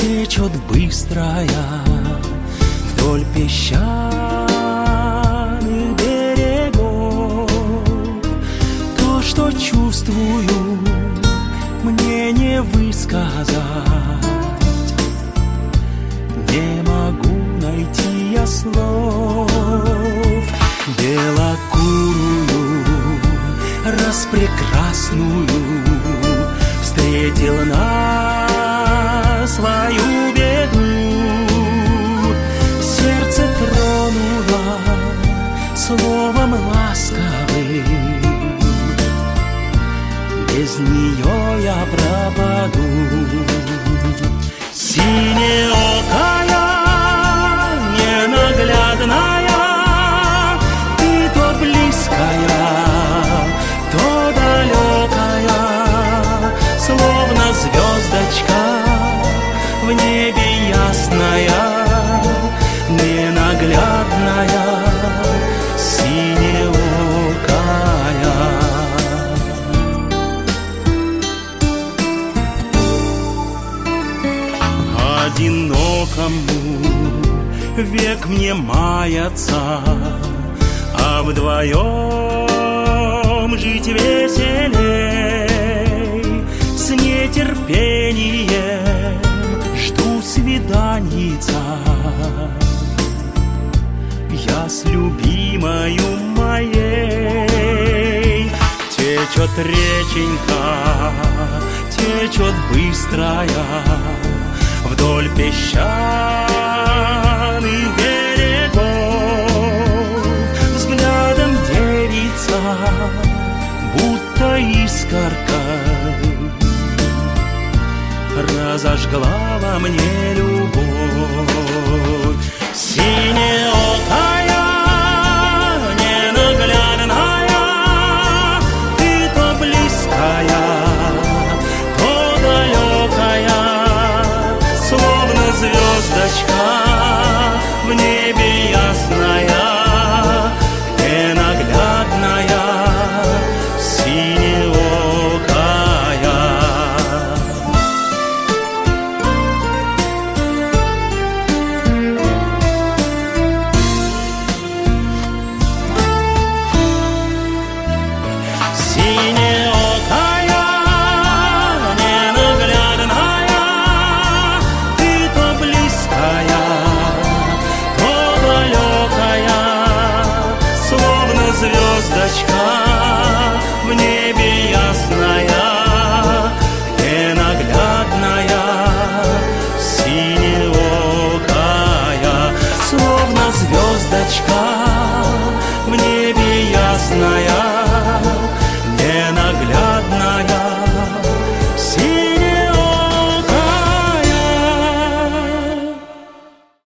течет быстрая вдоль песчаных берегов. То, что чувствую, мне не высказать. Не могу найти я слов. Белокурую, распрекрасную встретил на свою беду. Сердце тронуло словом ласковым. Без нее я пропаду. Синеокая, ненаглядная, ты то близкая, то далекая, словно звездочка в небе ясная, ненаглядная, синеокая. Одинокому век мне мается, а вдвоем жить веселей. С нетерпением жду свиданица я с любимою моей. Течет реченька, течет быстрая вдоль песчаных берегов. Взглядом девица, будто искорка, разожгла во мне любовь. Синеокая, ненаглядная, ты то близкая, то далекая, словно звездочка в небе ясная, ненаглядная, синеокая. Синеокая, ненаглядная, ты то близкая, то далекая, словно звездочка